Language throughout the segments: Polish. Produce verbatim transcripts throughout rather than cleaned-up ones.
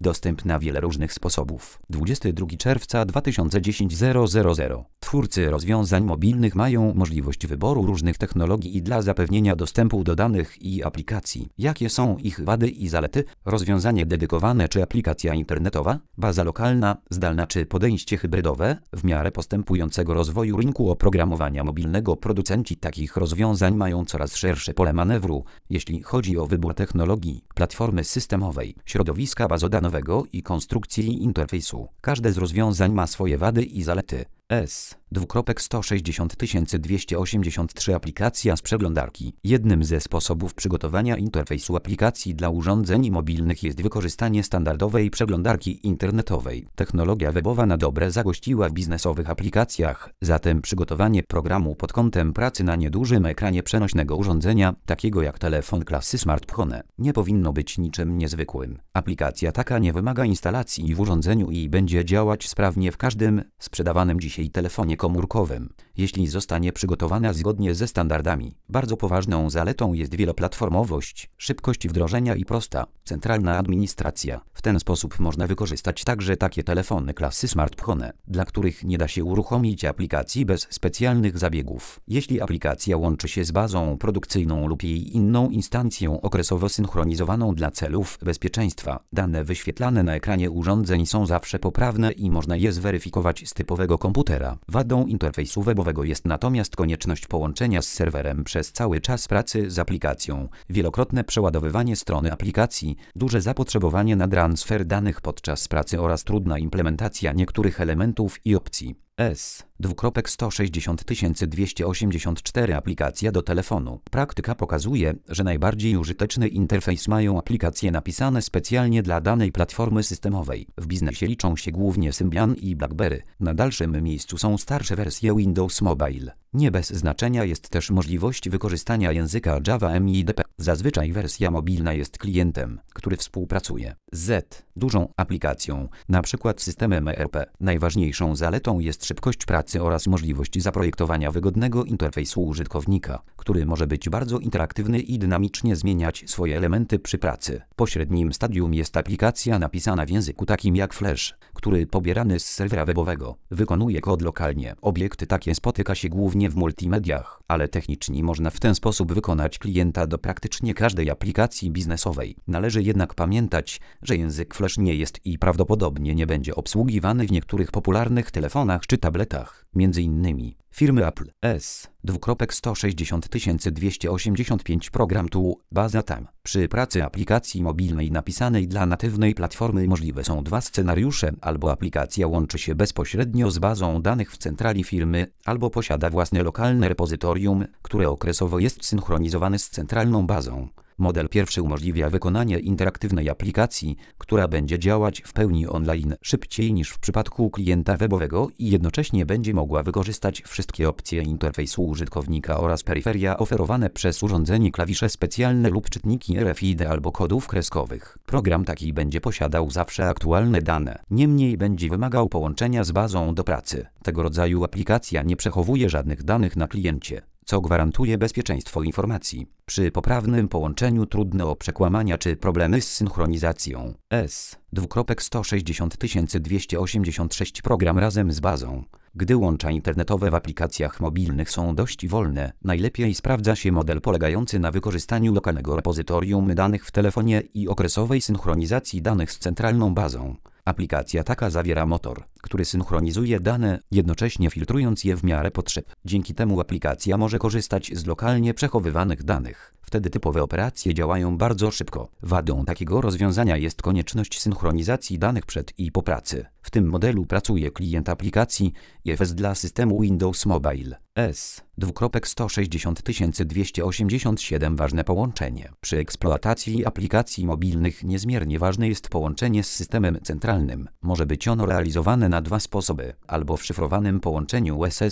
dostęp na wiele różnych sposobów. dwudziestego drugiego czerwca dwa tysiące dziesiątego. Twórcy rozwiązań mobilnych mają możliwość wyboru różnych technologii dla zapewnienia dostępu do danych i aplikacji. Jakie są ich wady i zalety? Rozwiązanie dedykowane czy aplikacja internetowa? Baza lokalna, zdalna czy podejście hybrydowe? W miarę postępującego rozwoju rynku oprogramowania mobilnego producenci takich rozwiązań mają coraz szersze pole manewru, jeśli chodzi o wybór technologii, platformy systemowej, środowiska bazodanowego i konstrukcji interfejsu. Każde z rozwiązań ma swoje wady i zalety. S. sto sześćdziesiąt tysięcy dwieście osiemdziesiąt trzy Aplikacja z przeglądarki. Jednym ze sposobów przygotowania interfejsu aplikacji dla urządzeń mobilnych jest wykorzystanie standardowej przeglądarki internetowej. Technologia webowa na dobre zagościła w biznesowych aplikacjach, zatem przygotowanie programu pod kątem pracy na niedużym ekranie przenośnego urządzenia, takiego jak telefon klasy smartphone, nie powinno być niczym niezwykłym. Aplikacja taka nie wymaga instalacji w urządzeniu i będzie działać sprawnie w każdym sprzedawanym dzisiaj telefonie komórkowym, jeśli zostanie przygotowana zgodnie ze standardami. Bardzo poważną zaletą jest wieloplatformowość, szybkość wdrożenia i prosta, centralna administracja. W ten sposób można wykorzystać także takie telefony klasy smartphone, dla których nie da się uruchomić aplikacji bez specjalnych zabiegów. Jeśli aplikacja łączy się z bazą produkcyjną lub jej inną instancją okresowo synchronizowaną dla celów bezpieczeństwa, dane wyświetlane na ekranie urządzeń są zawsze poprawne i można je zweryfikować z typowego komputera. Wadą interfejsu webowego jest natomiast konieczność połączenia z serwerem przez cały czas pracy z aplikacją, wielokrotne przeładowywanie strony aplikacji, duże zapotrzebowanie na transfer danych podczas pracy oraz trudna implementacja niektórych elementów i opcji. S. sto sześćdziesiąt tysięcy dwieście osiemdziesiąt cztery Aplikacja do telefonu. Praktyka pokazuje, że najbardziej użyteczny interfejs mają aplikacje napisane specjalnie dla danej platformy systemowej. W biznesie liczą się głównie Symbian i BlackBerry. Na dalszym miejscu są starsze wersje Windows Mobile. Nie bez znaczenia jest też możliwość wykorzystania języka Java M I D P. Zazwyczaj wersja mobilna jest klientem, który współpracuje z dużą aplikacją, np. systemem E R P. Najważniejszą zaletą jest szybkość pracy oraz możliwość zaprojektowania wygodnego interfejsu użytkownika, który może być bardzo interaktywny i dynamicznie zmieniać swoje elementy przy pracy. Pośrednim stadium jest aplikacja napisana w języku takim jak Flash, który pobierany z serwera webowego wykonuje kod lokalnie. Obiekty takie spotyka się głównie w multimediach, ale technicznie można w ten sposób wykonać klienta do praktycznie każdej aplikacji biznesowej. Należy jednak pamiętać, że język Flash nie jest i prawdopodobnie nie będzie obsługiwany w niektórych popularnych telefonach czy tabletach, między innymi firmy Apple. S. sto sześćdziesiąt tysięcy dwieście osiemdziesiąt pięć Program tu, baza tam. Przy pracy aplikacji mobilnej napisanej dla natywnej platformy możliwe są dwa scenariusze: albo aplikacja łączy się bezpośrednio z bazą danych w centrali firmy, albo posiada własne lokalne repozytorium, które okresowo jest synchronizowane z centralną bazą. Model pierwszy umożliwia wykonanie interaktywnej aplikacji, która będzie działać w pełni online szybciej niż w przypadku klienta webowego i jednocześnie będzie mogła wykorzystać wszystkie opcje interfejsu użytkownika oraz peryferia oferowane przez urządzenie, klawisze specjalne lub czytniki R F I D albo kodów kreskowych. Program taki będzie posiadał zawsze aktualne dane, niemniej będzie wymagał połączenia z bazą do pracy. Tego rodzaju aplikacja nie przechowuje żadnych danych na kliencie, co gwarantuje bezpieczeństwo informacji. Przy poprawnym połączeniu trudne o przekłamania czy problemy z synchronizacją. S. sto sześćdziesiąt tysięcy dwieście osiemdziesiąt sześć Program razem z bazą. Gdy łącza internetowe w aplikacjach mobilnych są dość wolne, najlepiej sprawdza się model polegający na wykorzystaniu lokalnego repozytorium danych w telefonie i okresowej synchronizacji danych z centralną bazą. Aplikacja taka zawiera motor, który synchronizuje dane, jednocześnie filtrując je w miarę potrzeb. Dzięki temu aplikacja może korzystać z lokalnie przechowywanych danych. Wtedy typowe operacje działają bardzo szybko. Wadą takiego rozwiązania jest konieczność synchronizacji danych przed i po pracy. W tym modelu pracuje klient aplikacji I F S dla systemu Windows Mobile. S. sto sześćdziesiąt tysięcy dwieście osiemdziesiąt siedem Ważne połączenie. Przy eksploatacji aplikacji mobilnych niezmiernie ważne jest połączenie z systemem centralnym. Może być ono realizowane na dwa sposoby: albo w szyfrowanym połączeniu S S L,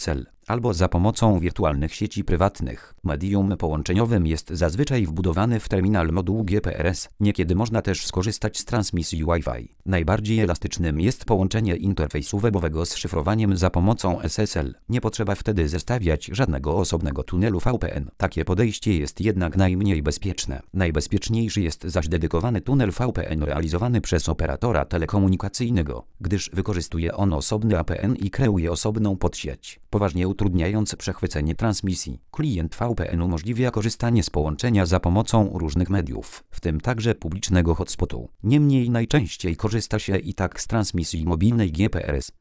albo za pomocą wirtualnych sieci prywatnych. Medium połączeniowym jest zazwyczaj wbudowany w terminal moduł G P R S. Niekiedy można też skorzystać z transmisji Wi-Fi. Najbardziej elastycznym jest połączenie interfejsu webowego z szyfrowaniem za pomocą S S L. Nie potrzeba wtedy zestawiać żadnego osobnego tunelu V P N. Takie podejście jest jednak najmniej bezpieczne. Najbezpieczniejszy jest zaś dedykowany tunel V P N realizowany przez operatora telekomunikacyjnego, gdyż wykorzystuje on osobny A P N i kreuje osobną podsieć, poważnie utrudniając przechwycenie transmisji. Klient V P N umożliwia korzystanie z połączenia za pomocą różnych mediów, w tym także publicznego hotspotu. Niemniej najczęściej korzysta się i tak z transmisji mobilnej G P R S.